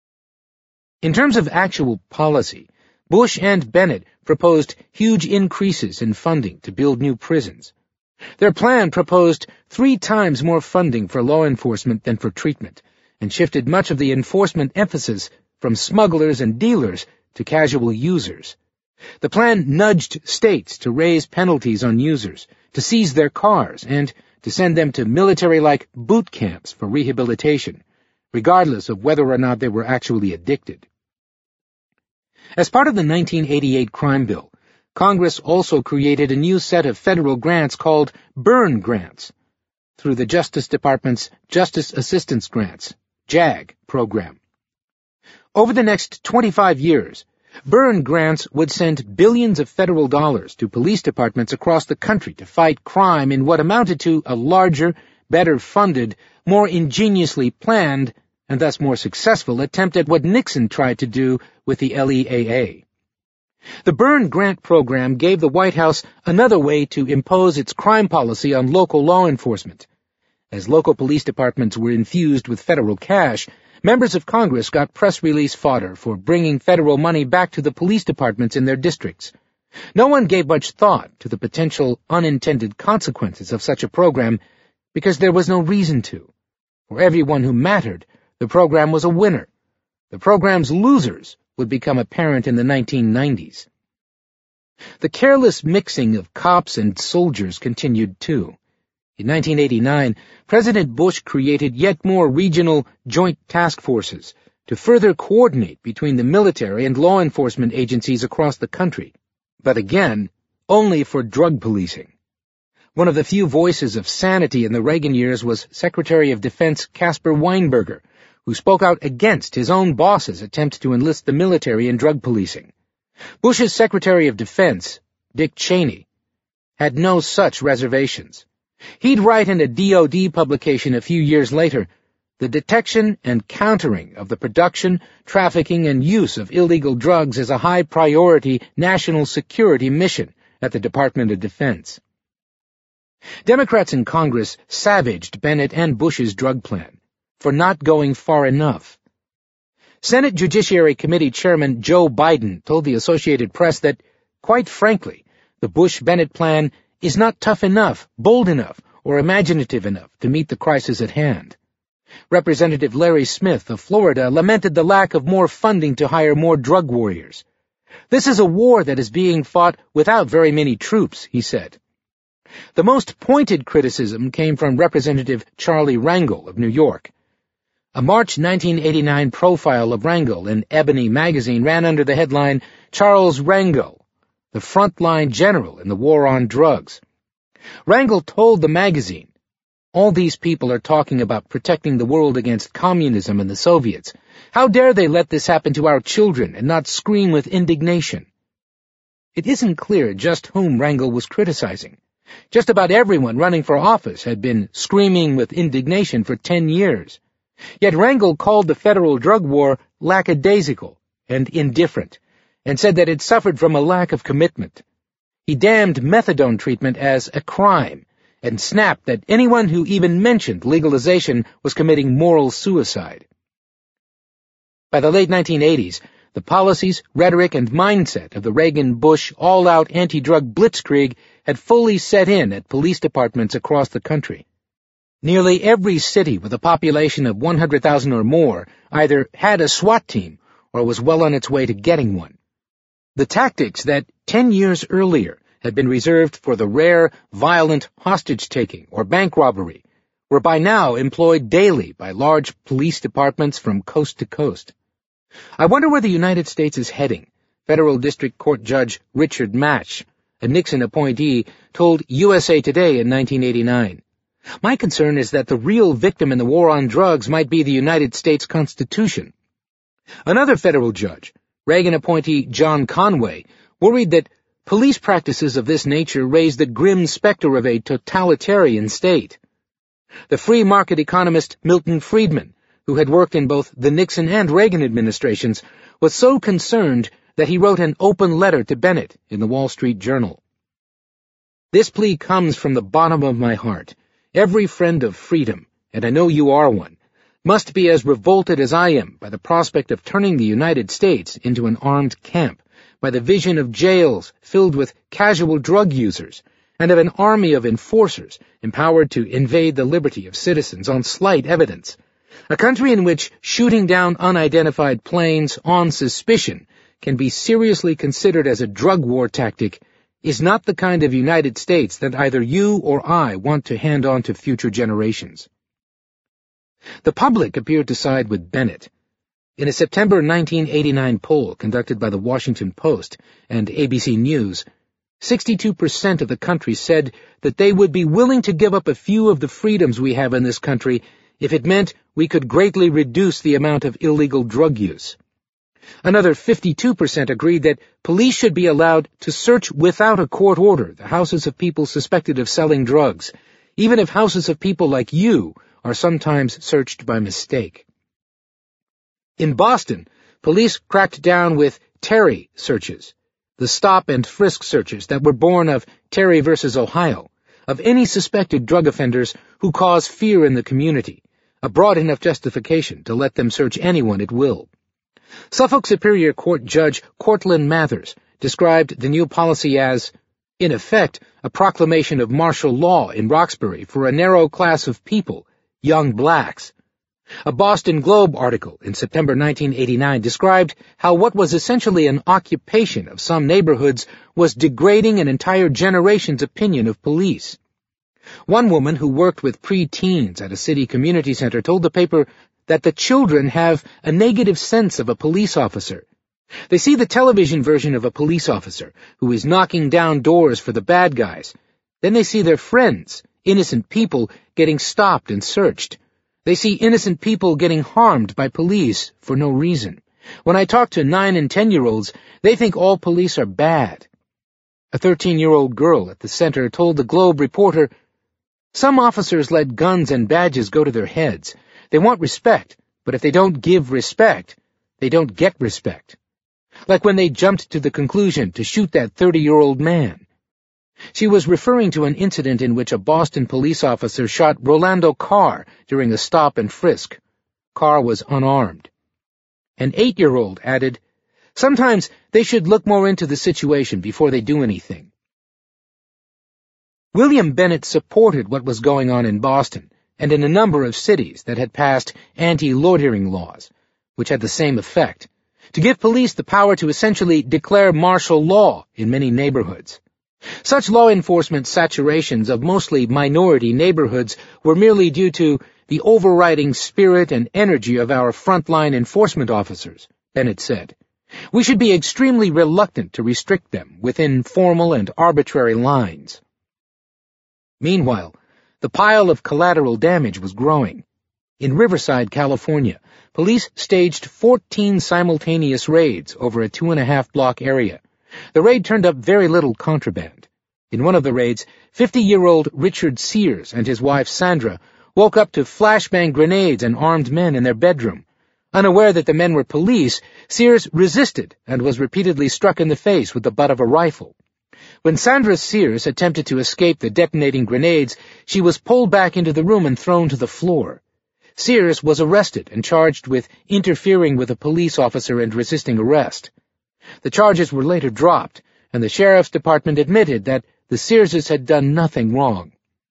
In terms of actual policy, Bush and Bennett proposed huge increases in funding to build new prisons. Their plan proposed three times more funding for law enforcement than for treatment, and shifted much of the enforcement emphasis from smugglers and dealers to casual users. The plan nudged states to raise penalties on users, to seize their cars, and to send them to military-like boot camps for rehabilitation, regardless of whether or not they were actually addicted. As part of the nineteen eighty-eight crime bill, Congress also created a new set of federal grants called Byrne Grants, through the Justice Department's Justice Assistance Grants, JAG, program. Over the next twenty-five years, Byrne Grants would send billions of federal dollars to police departments across the country to fight crime in what amounted to a larger, better funded, more ingeniously planned and thus more successful, attempt at what Nixon tried to do with the L E A A. The Byrne Grant Program gave the White House another way to impose its crime policy on local law enforcement. As local police departments were infused with federal cash, members of Congress got press release fodder for bringing federal money back to the police departments in their districts. No one gave much thought to the potential unintended consequences of such a program because there was no reason to. For everyone who mattered, the program was a winner. The program's losers would become apparent in the nineteen nineties. The careless mixing of cops and soldiers continued too. In nineteen eighty-nine, President Bush created yet more regional joint task forces to further coordinate between the military and law enforcement agencies across the country, but again, only for drug policing. One of the few voices of sanity in the Reagan years was Secretary of Defense Caspar Weinberger, who spoke out against his own boss's attempt to enlist the military in drug policing. Bush's Secretary of Defense, Dick Cheney, had no such reservations. He'd write in a D O D publication a few years later, "The detection and countering of the production, trafficking, and use of illegal drugs is a high-priority national security mission at the Department of Defense." Democrats in Congress savaged Bennett and Bush's drug plan for not going far enough. Senate Judiciary Committee Chairman Joe Biden told the Associated Press that, quite frankly, the Bush-Bennett plan is not tough enough, bold enough, or imaginative enough to meet the crisis at hand. Representative Larry Smith of Florida lamented the lack of more funding to hire more drug warriors. "This is a war that is being fought without very many troops," he said. The most pointed criticism came from Representative Charlie Rangel of New York. A March nineteen eighty-nine profile of Rangel in Ebony magazine ran under the headline, "Charles Rangel, the frontline general in the war on drugs." Rangel told the magazine, "All these people are talking about protecting the world against communism and the Soviets. How dare they let this happen to our children and not scream with indignation?" It isn't clear just whom Rangel was criticizing. Just about everyone running for office had been screaming with indignation for ten years. Yet Rangel called the federal drug war lackadaisical and indifferent, and said that it suffered from a lack of commitment. He damned methadone treatment as a crime, and snapped that anyone who even mentioned legalization was committing moral suicide. By the late nineteen eighties, the policies, rhetoric, and mindset of the Reagan-Bush all-out anti-drug blitzkrieg had fully set in at police departments across the country. Nearly every city with a population of one hundred thousand or more either had a SWAT team or was well on its way to getting one. The tactics that ten years earlier had been reserved for the rare, violent hostage-taking or bank robbery were by now employed daily by large police departments from coast to coast. I wonder where the United States is heading, Federal District Court Judge Richard Match, a Nixon appointee, told U S A Today in nineteen eighty-nine. "My concern is that the real victim in the war on drugs might be the United States Constitution." Another federal judge, Reagan appointee John Conway, worried that police practices of this nature raise the grim specter of a totalitarian state. The free market economist Milton Friedman, who had worked in both the Nixon and Reagan administrations, was so concerned that he wrote an open letter to Bennett in the Wall Street Journal. "This plea comes from the bottom of my heart. Every friend of freedom, and I know you are one, must be as revolted as I am by the prospect of turning the United States into an armed camp, by the vision of jails filled with casual drug users, and of an army of enforcers empowered to invade the liberty of citizens on slight evidence. A country in which shooting down unidentified planes on suspicion can be seriously considered as a drug war tactic is not the kind of United States that either you or I want to hand on to future generations." The public appeared to side with Bennett. In a September nineteen eighty-nine poll conducted by the Washington Post and A B C News, sixty-two percent of the country said that they would be willing to give up a few of the freedoms we have in this country if it meant we could greatly reduce the amount of illegal drug use. Another fifty-two percent agreed that police should be allowed to search without a court order the houses of people suspected of selling drugs, even if houses of people like you are sometimes searched by mistake. In Boston, police cracked down with Terry searches, the stop and frisk searches that were born of Terry versus Ohio, of any suspected drug offenders who cause fear in the community, a broad enough justification to let them search anyone at will. Suffolk Superior Court Judge Cortlandt Mathers described the new policy as, in effect, a proclamation of martial law in Roxbury for a narrow class of people, young blacks. A Boston Globe article in September nineteen eighty-nine described how what was essentially an occupation of some neighborhoods was degrading an entire generation's opinion of police. One woman who worked with pre-teens at a city community center told the paper that the children have a negative sense of a police officer. They see the television version of a police officer who is knocking down doors for the bad guys. Then they see their friends, innocent people, getting stopped and searched. They see innocent people getting harmed by police for no reason. When I talk to nine and ten-year-olds, they think all police are bad. A thirteen-year-old girl at the center told the Globe reporter, "Some officers let guns and badges go to their heads. They want respect, but if they don't give respect, they don't get respect. Like when they jumped to the conclusion to shoot that thirty-year-old man." She was referring to an incident in which a Boston police officer shot Rolando Carr during a stop and frisk. Carr was unarmed. An eight-year-old added, "Sometimes they should look more into the situation before they do anything." William Bennett supported what was going on in Boston and in a number of cities that had passed anti-loitering laws, which had the same effect, to give police the power to essentially declare martial law in many neighborhoods. Such law enforcement saturations of mostly minority neighborhoods were merely due to the overriding spirit and energy of our frontline enforcement officers, Bennett said. We should be extremely reluctant to restrict them within formal and arbitrary lines. Meanwhile, the pile of collateral damage was growing. In Riverside, California, police staged fourteen simultaneous raids over a two-and-a-half block area. The raid turned up very little contraband. In one of the raids, fifty-year-old Richard Sears and his wife Sandra woke up to flashbang grenades and armed men in their bedroom. Unaware that the men were police, Sears resisted and was repeatedly struck in the face with the butt of a rifle. When Sandra Sears attempted to escape the detonating grenades, she was pulled back into the room and thrown to the floor. Sears was arrested and charged with interfering with a police officer and resisting arrest. The charges were later dropped, and the sheriff's department admitted that the Searses had done nothing wrong.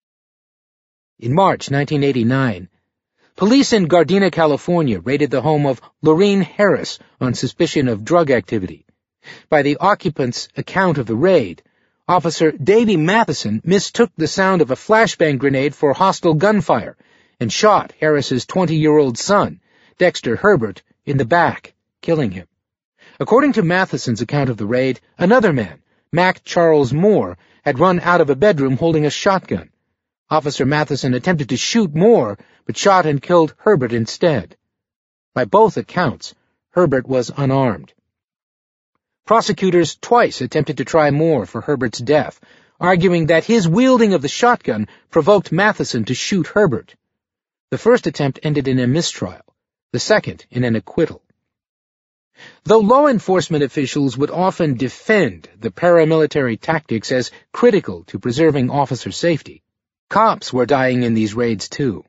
In March nineteen eighty-nine, police in Gardena, California raided the home of Lorene Harris on suspicion of drug activity. By the occupant's account of the raid, Officer Davy Matheson mistook the sound of a flashbang grenade for hostile gunfire and shot Harris's twenty-year-old son, Dexter Herbert, in the back, killing him. According to Matheson's account of the raid, another man, Mac Charles Moore, had run out of a bedroom holding a shotgun. Officer Matheson attempted to shoot Moore, but shot and killed Herbert instead. By both accounts, Herbert was unarmed. Prosecutors twice attempted to try Moore for Herbert's death, arguing that his wielding of the shotgun provoked Matheson to shoot Herbert. The first attempt ended in a mistrial, the second in an acquittal. Though law enforcement officials would often defend the paramilitary tactics as critical to preserving officer safety, cops were dying in these raids too.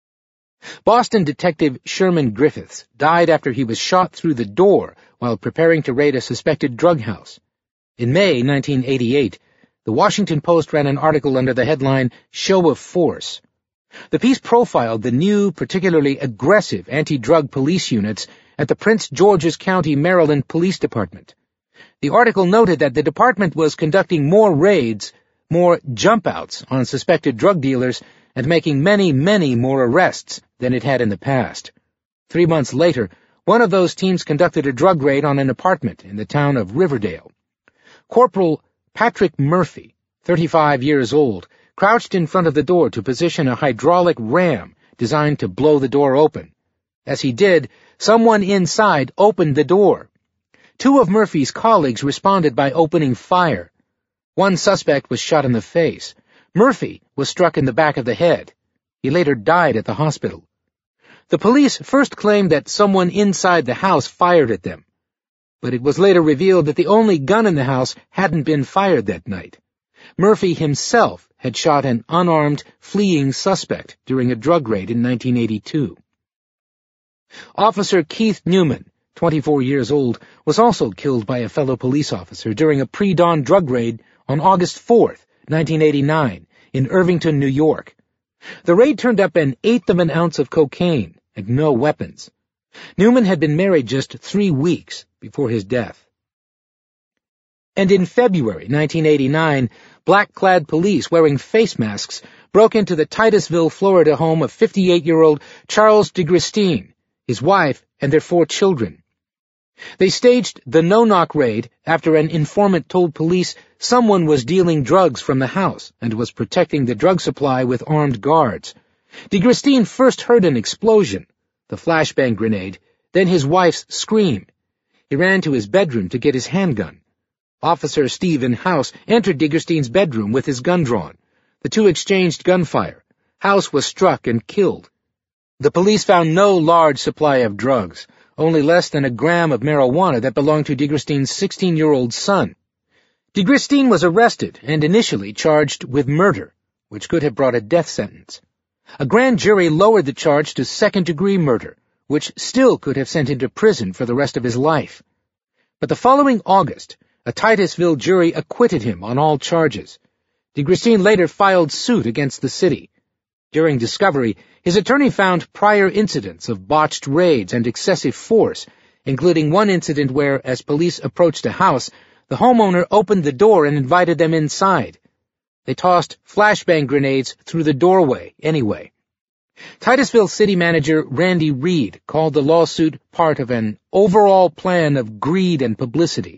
Boston detective Sherman Griffiths died after he was shot through the door while preparing to raid a suspected drug house. In May nineteen eighty-eight, the Washington Post ran an article under the headline, "Show of Force." The piece profiled the new, particularly aggressive anti-drug police units at the Prince George's County, Maryland Police Department. The article noted that the department was conducting more raids, more jump-outs on suspected drug dealers, and making many, many more arrests than it had in the past. Three months later, one of those teams conducted a drug raid on an apartment in the town of Riverdale. Corporal Patrick Murphy, thirty-five years old, crouched in front of the door to position a hydraulic ram designed to blow the door open. As he did, someone inside opened the door. Two of Murphy's colleagues responded by opening fire. One suspect was shot in the face. Murphy was struck in the back of the head. He later died at the hospital. The police first claimed that someone inside the house fired at them, but it was later revealed that the only gun in the house hadn't been fired that night. Murphy himself had shot an unarmed, fleeing suspect during a drug raid in nineteen eighty-two. Officer Keith Newman, twenty-four years old, was also killed by a fellow police officer during a pre-dawn drug raid on August fourth, nineteen eighty-nine, in Irvington, New York. The raid turned up an eighth of an ounce of cocaine and no weapons. Newman had been married just three weeks before his death. And in February nineteen eighty-nine, black-clad police wearing face masks broke into the Titusville, Florida home of fifty-eight-year-old Charles DeGristine, his wife, and their four children. They staged the no-knock raid after an informant told police someone was dealing drugs from the house and was protecting the drug supply with armed guards. DeGristine first heard an explosion, the flashbang grenade, then his wife's scream. He ran to his bedroom to get his handgun. Officer Stephen House entered DeGristine's bedroom with his gun drawn. The two exchanged gunfire. House was struck and killed. The police found no large supply of drugs, only less than a gram of marijuana that belonged to DeGristine's sixteen-year-old son. DeGristine was arrested and initially charged with murder, which could have brought a death sentence. A grand jury lowered the charge to second-degree murder, which still could have sent him to prison for the rest of his life. But the following August, a Titusville jury acquitted him on all charges. DeGristine later filed suit against the city. During discovery, his attorney found prior incidents of botched raids and excessive force, including one incident where, as police approached a house, the homeowner opened the door and invited them inside. They tossed flashbang grenades through the doorway anyway. Titusville city manager Randy Reed called the lawsuit part of an overall plan of greed and publicity.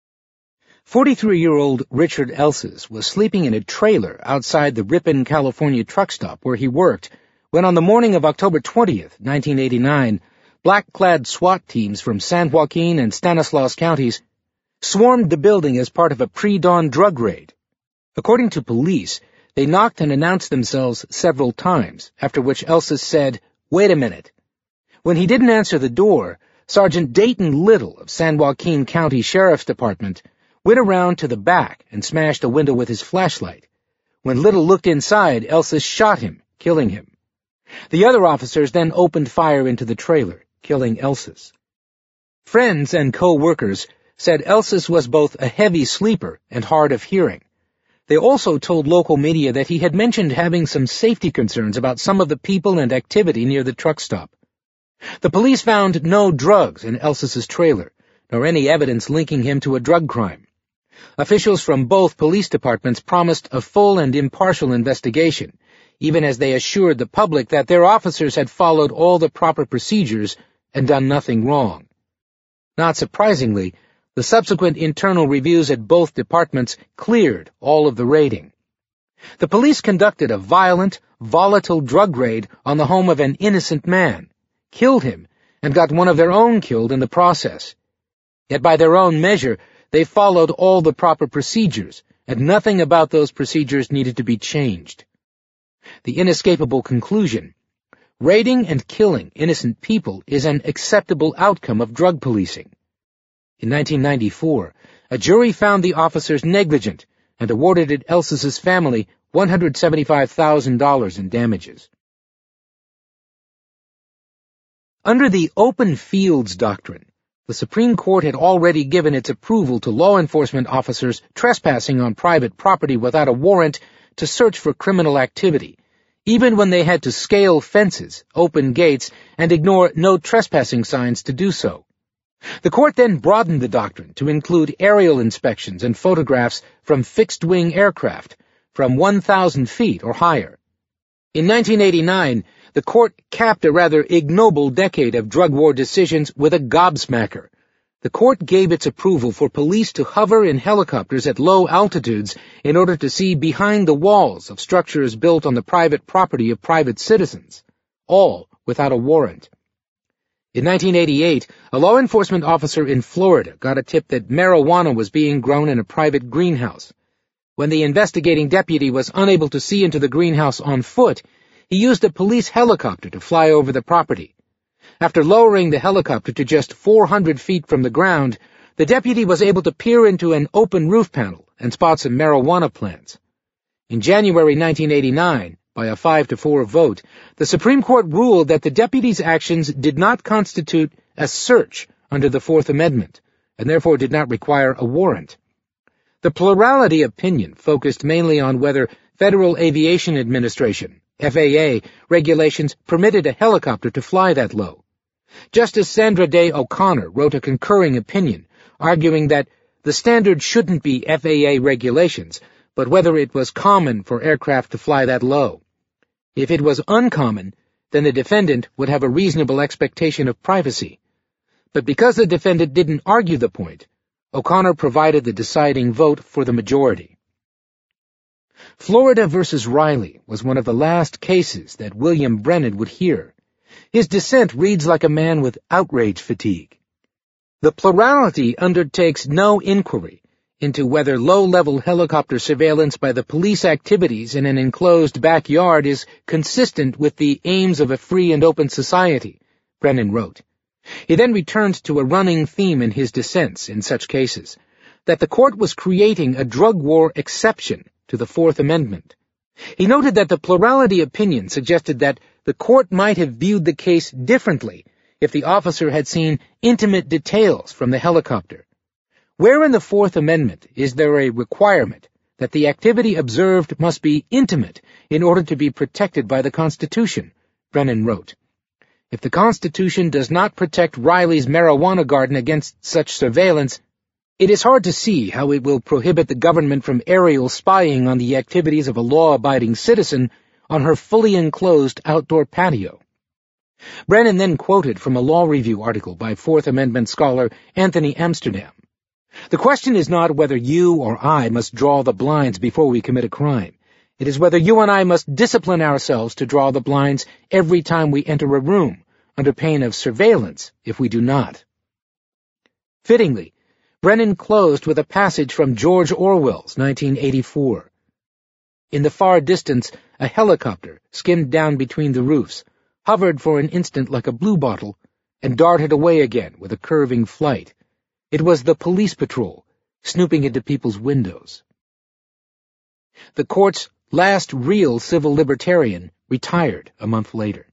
Forty-three-year-old Richard Elses was sleeping in a trailer outside the Ripon, California truck stop where he worked when on the morning of October twentieth, nineteen eighty-nine, black-clad SWAT teams from San Joaquin and Stanislaus counties swarmed the building as part of a pre-dawn drug raid. According to police, they knocked and announced themselves several times, after which Elses said, "Wait a minute." When he didn't answer the door, Sergeant Dayton Little of San Joaquin County Sheriff's Department went around to the back and smashed a window with his flashlight. When Little looked inside, Elses shot him, killing him. The other officers then opened fire into the trailer, killing Elses. Friends and co-workers said Elses was both a heavy sleeper and hard of hearing. They also told local media that he had mentioned having some safety concerns about some of the people and activity near the truck stop. The police found no drugs in Elses's trailer, nor any evidence linking him to a drug crime. Officials from both police departments promised a full and impartial investigation, even as they assured the public that their officers had followed all the proper procedures and done nothing wrong. Not surprisingly, the subsequent internal reviews at both departments cleared all of the raiding. The police conducted a violent, volatile drug raid on the home of an innocent man, killed him, and got one of their own killed in the process. Yet by their own measure, they followed all the proper procedures, and nothing about those procedures needed to be changed. The inescapable conclusion: raiding and killing innocent people is an acceptable outcome of drug policing. In nineteen ninety-four, a jury found the officers negligent and awarded Elses's family one hundred seventy-five thousand dollars in damages. Under the Open Fields Doctrine, the Supreme Court had already given its approval to law enforcement officers trespassing on private property without a warrant to search for criminal activity, even when they had to scale fences, open gates, and ignore no trespassing signs to do so. The court then broadened the doctrine to include aerial inspections and photographs from fixed-wing aircraft from one thousand feet or higher. In nineteen eighty-nine, the court capped a rather ignoble decade of drug war decisions with a gobsmacker. The court gave its approval for police to hover in helicopters at low altitudes in order to see behind the walls of structures built on the private property of private citizens, all without a warrant. In nineteen eighty-eight, a law enforcement officer in Florida got a tip that marijuana was being grown in a private greenhouse. When the investigating deputy was unable to see into the greenhouse on foot, he used a police helicopter to fly over the property. After lowering the helicopter to just four hundred feet from the ground, the deputy was able to peer into an open roof panel and spot some marijuana plants. In January nineteen eighty-nine, by a five to four vote, the Supreme Court ruled that the deputy's actions did not constitute a search under the Fourth Amendment, and therefore did not require a warrant. The plurality opinion focused mainly on whether Federal Aviation Administration, F A A, regulations permitted a helicopter to fly that low. Justice Sandra Day O'Connor wrote a concurring opinion, arguing that the standard shouldn't be F A A regulations, but whether it was common for aircraft to fly that low. If it was uncommon, then the defendant would have a reasonable expectation of privacy. But because the defendant didn't argue the point, O'Connor provided the deciding vote for the majority. Florida versus Riley was one of the last cases that William Brennan would hear. His dissent reads like a man with outrage fatigue. The plurality undertakes no inquiry into whether low-level helicopter surveillance by the police activities in an enclosed backyard is consistent with the aims of a free and open society, Brennan wrote. He then returned to a running theme in his dissents in such cases, that the court was creating a drug war exception to the Fourth Amendment. He noted that the plurality opinion suggested that the court might have viewed the case differently if the officer had seen intimate details from the helicopter. Where in the Fourth Amendment is there a requirement that the activity observed must be intimate in order to be protected by the Constitution? Brennan wrote. If the Constitution does not protect Riley's marijuana garden against such surveillance, it is hard to see how it will prohibit the government from aerial spying on the activities of a law-abiding citizen on her fully enclosed outdoor patio. Brennan then quoted from a Law Review article by Fourth Amendment scholar Anthony Amsterdam. The question is not whether you or I must draw the blinds before we commit a crime. It is whether you and I must discipline ourselves to draw the blinds every time we enter a room, under pain of surveillance if we do not. Fittingly, Brennan closed with a passage from George Orwell's nineteen eighty-four. In the far distance, a helicopter skimmed down between the roofs, hovered for an instant like a bluebottle, and darted away again with a curving flight. It was the police patrol, snooping into people's windows. The court's last real civil libertarian retired a month later.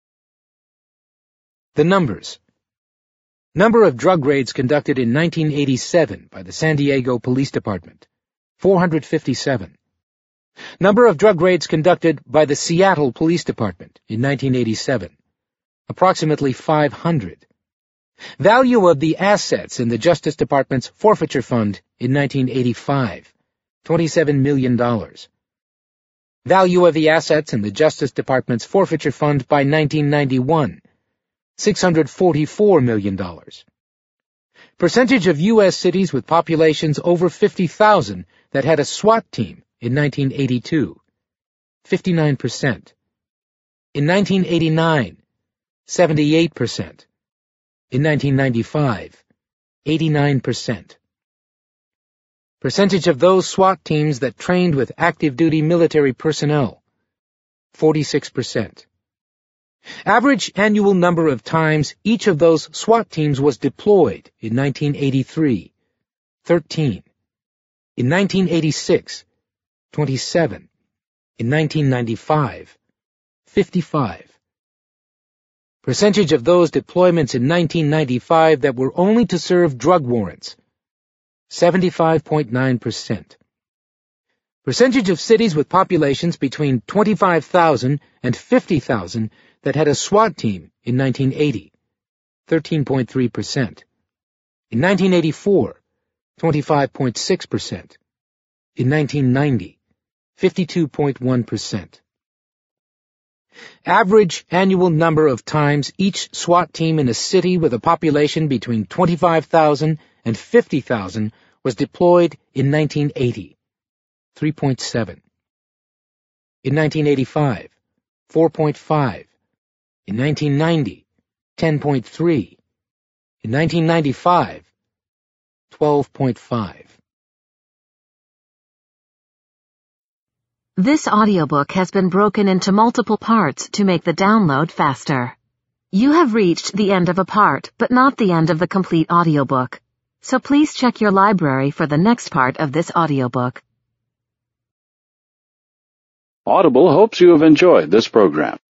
The numbers. Number of drug raids conducted in nineteen eighty-seven by the San Diego Police Department, four hundred fifty-seven. Number of drug raids conducted by the Seattle Police Department in nineteen eighty-seven, approximately five hundred. Value of the assets in the Justice Department's forfeiture fund in nineteen eighty-five, twenty-seven million dollars. Value of the assets in the Justice Department's forfeiture fund by nineteen ninety-one, six hundred forty-four million dollars. Percentage of U S cities with populations over fifty thousand that had a SWAT team in nineteen eighty-two, fifty-nine percent. In nineteen eighty-nine, seventy-eight percent. In nineteen ninety-five, eighty-nine percent. Percentage of those SWAT teams that trained with active-duty military personnel, forty-six percent. Average annual number of times each of those SWAT teams was deployed in nineteen eighty-three, thirteen. In nineteen eighty-six, twenty-seven. In nineteen ninety-five, fifty-five. Percentage of those deployments in nineteen ninety-five that were only to serve drug warrants, seventy-five point nine percent. Percentage of cities with populations between twenty-five thousand and fifty thousand that had a SWAT team in nineteen eighty, thirteen point three percent. In nineteen eighty-four, twenty-five point six percent. In nineteen ninety, fifty-two point one percent. Average annual number of times each SWAT team in a city with a population between twenty-five thousand and fifty thousand was deployed in nineteen eighty, three point seven. In nineteen eighty-five, four point five. In nineteen ninety, ten point three. In nineteen ninety-five, twelve point five. This audiobook has been broken into multiple parts to make the download faster. You have reached the end of a part, but not the end of the complete audiobook. So please check your library for the next part of this audiobook. Audible hopes you have enjoyed this program.